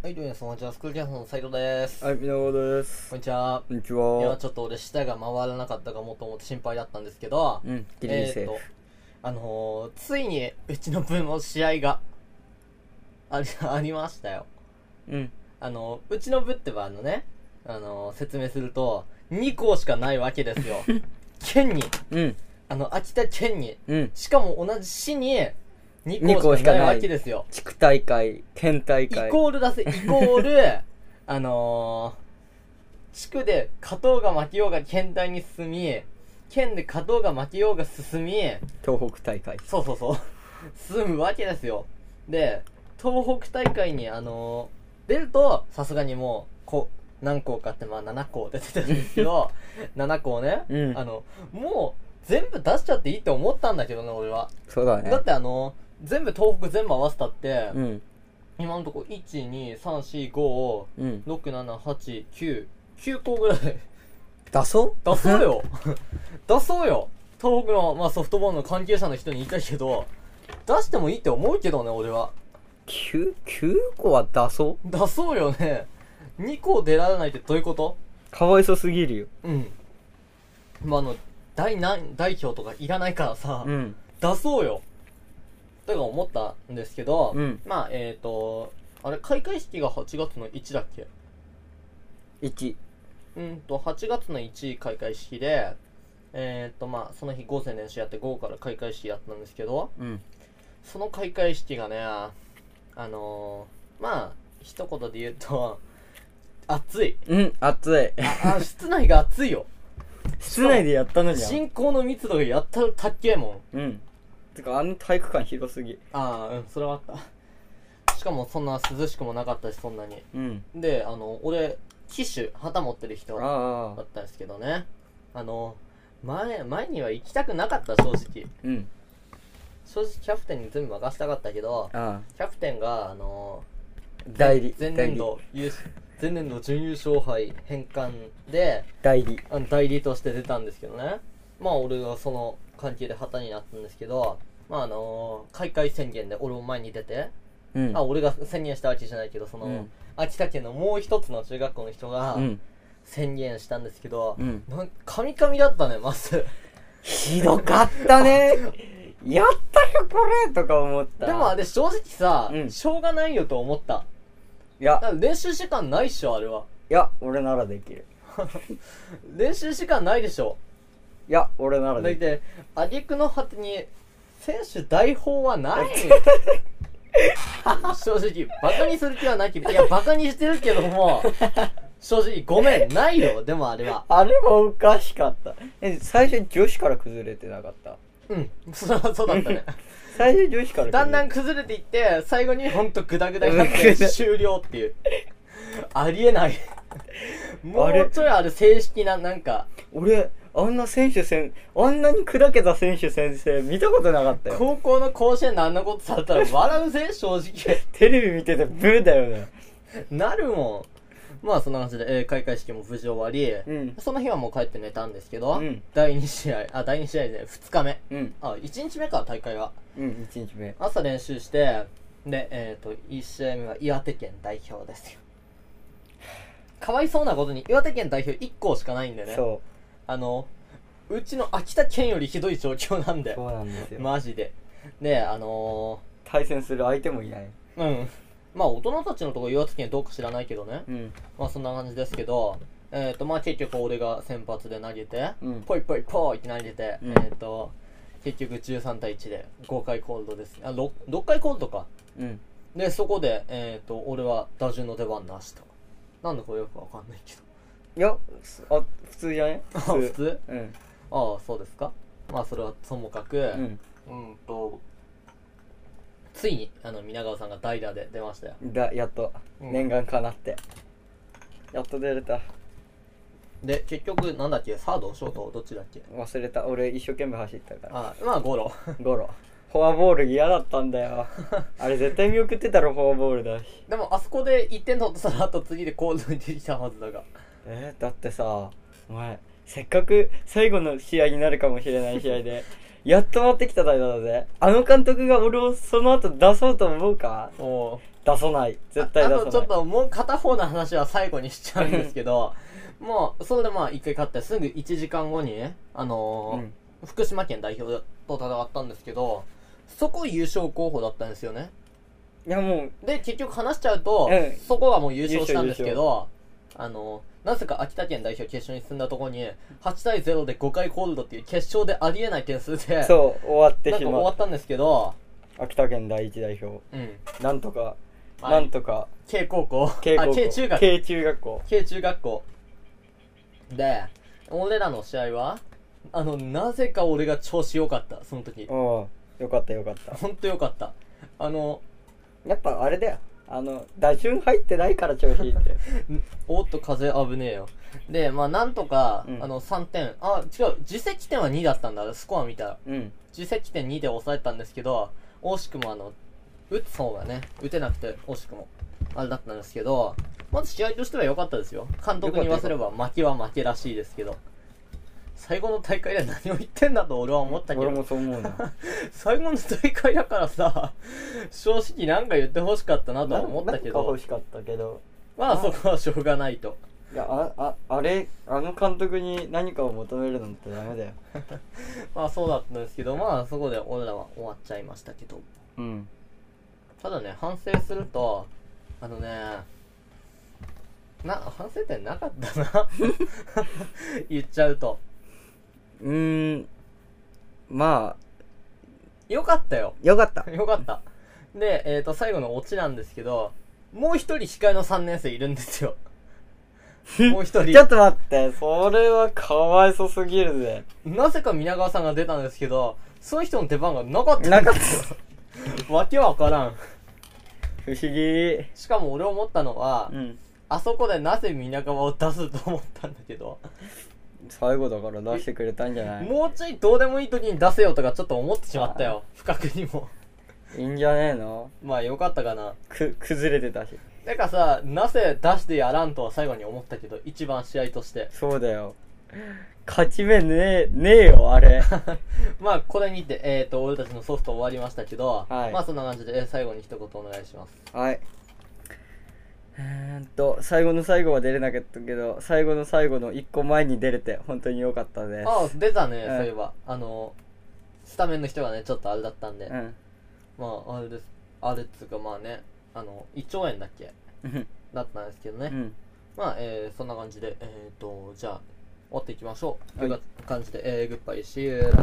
はい、どうも皆様、じゃあスクールキャンプの斉藤です。 はい、みなごです。 こんにちは。 こんにち今は。 ちょっと俺舌が回らなかったかもと思って心配だったんですけど、 ギリギリセーフ。 ついにうちの部の試合がありましたよ。うちの部ってば説明すると2校しかないわけですよ。県に、秋田県に、しかも同じ市に2校しかないわけですよ。 地区大会、県大会。 イコール、地区で勝とうが負けようが県大に進み、県で勝とうが負けようが進み、 東北大会。 そう。進むわけですよ。で、東北大会に出ると、さすがにもう、何校かって、7校出てたんですけど、7校ね、もう、全部出しちゃっていいって思ったんだけどね、俺は。 そうだね。 だって全部東北全部合わせたって、今のとこ1、2、3、4、5、6、7、8、9校ぐらい出そうよ出そうよ。東北の、ソフトボールの関係者の人に言いたいけど、出してもいいって思うけどね、俺は。 9個は出そうよね。2校出られないってどういうこと？ かわいそすぎるよ。 代表とかいらないからさ、出そうよ。だから思ったんですけど、あれ、開会式が8月の1だっけ？ 1。 8月の1開会式で、その日午前練習やって午後から開会式やったんですけど、その開会式がね、一言で言うと、暑い。 暑い。 室内が暑いよ。 室内でやったのじゃん。 人口の密度がやったらたっけえもん。 てか、体育館広すぎ。 それはあった。しかもそんな涼しくもなかったし、そんなに。で、俺、旗手、旗持ってる人だったんですけどね。前には行きたくなかった、正直。正直キャプテンに全部任せたかったけど、キャプテンが、前年度準優勝杯返還で、代理として出たんですけどね。俺がその関係で旗になったんですけど、開会宣言で俺も前に出て、俺が宣言したわけじゃないけど、秋田県のもう一つの中学校の人が宣言したんですけど、カミカミだったね、まず。 ひどかったね。やったよ、これとか思った。 でもあれ正直さ、しょうがないよと思った。いや、練習時間ないっしょ、あれは。 いや、俺ならできる。 練習時間ないでしょ。 いや、俺ならできる。 だって、挙句の果てに、選手代表はない正直、バカにする気はないけど、いや、バカにしてるけども、正直、ごめん、ないよ、でもあれは。 あれもおかしかった。最初女子から崩れてなかった？ そうだったね。 最初女子からだんだん崩れていって、最後にほんとグダグダになって終了っていう。ありえない。もうちょいあれ正式な、 俺、あんなに砕けた選手先生見たことなかったよ。 高校の甲子園であんなことされたら笑うぜ、正直。 テレビ見ててブーだよね。 なるもん。そんな感じで、開会式も無事終わり、その日はもう帰って寝たんですけど、第2試合で2日目。1日目か、大会は。 1日目。 朝練習して、で、1試合目は岩手県代表ですよ。かわいそうなことに、岩手県代表1校しかないんでね。うちの秋田県よりひどい状況なんで。 そうなんですよ。 マジで。で、 対戦する相手もいない。 大人たちのとこ岩手県どうか知らないけどね。そんな感じですけど、結局俺が先発で投げて、ポイポイポイって投げて、結局13対1で5回コールドですね。6回コールドか。で、そこで、俺は打順の出番なしと。なんだこれよくわかんないけど。 いや、普通じゃね？ 普通？そうですか。それはともかく、ついに皆川さんが代打で出ましたよ。 やっと念願かなって、やっと出れた。 で結局なんだっけ、サードショートどっちだっけ忘れた。俺一生懸命走ったから。 ゴロフォアボール嫌だったんだよ。あれ絶対見送ってたろ、フォアボールだし。 でもあそこで1点取ったらあと次でコールドに出てきたはずだが。 だってさ、お前せっかく最後の試合になるかもしれない試合でやっと回ってきた代打だぜ。あの監督が俺をその後出そうと思うか？ 出さない。絶対出さない。 あとちょっともう片方の話は最後にしちゃうんですけど、もう、それでまあ一回勝ってすぐ1時間後に、福島県代表と戦ったんですけど、そこ優勝候補だったんですよね。 いやもう。 で、結局話しちゃうと、そこがもう優勝したんですけど、なぜか秋田県代表決勝に進んだところに、8対0で5回コールドっていう決勝でありえない点数で、 そう、終わってしまう。 なんか終わったんですけど、 秋田県第一代表。なんとか、 K 高校、 K 中学。 K 中学校。 K 中学校。で、俺らの試合は、なぜか俺が調子良かった、その時。 よかったよかった。 ほんと良かった。 やっぱあれだよ。打順入ってないから調子いいんだよ。 おっと、風危ねえよ。で、まあなんとか、3点、違う、自責点は2だったんだ、スコア見たら。自責点2で抑えたんですけど、惜しくも打つ方がね、打てなくて惜しくも、あれだったんですけど、まず試合としては良かったですよ。監督に言わせれば負けは負けらしいですけど。最後の大会で何を言ってんだと俺は思ったけど。 俺もそう思うな。 最後の大会だからさ、正直なんか言って欲しかったなとは思ったけど。 なんか欲しかったけど。 まあそこはしょうがないと。 いや、あれ、監督に何かを求めるなんてダメだよ。 まあそうだったんですけど、まあそこで俺らは終わっちゃいましたけど。ただね、反省すると、反省点なかったな。言っちゃうと。 まあ。 よかったよ。 よかった。 よかった。で、最後のオチなんですけど、もう一人控えの3年生いるんですよ。もう一人。 ちょっと待って、それはかわいそすぎるぜ。 なぜか皆川さんが出たんですけど、その人の出番がなかったんですよ。わけわからん。 不思議。 しかも俺思ったのは、あそこでなぜ皆川を出すと思ったんだけど、 最後だから出してくれたんじゃない？ もうちょいどうでもいい時に出せよとかちょっと思ってしまったよ。不覚にも。 いいんじゃねえの？ まあよかったかな。 崩れてたし。 てかさ、なぜ出してやらんとは最後に思ったけど、一番試合として。 そうだよ。勝ち目ねえよ、あれ。 まあこれにて、俺たちのソフト終わりましたけど、 はい、 まあそんな感じで、最後に一言お願いします。 はい。最後の最後は出れなかったけど、最後の最後の1個前に出れて本当に良かったです。 ああ、出たね、そういえば。スタメンの人がね、ちょっとあれだったんで。まあ、あれです。あれっつうかまあね、胃腸炎だっけだったんですけどね。まあ、そんな感じで、じゃあ、終わっていきましょう。という感じで、グッバイ、シー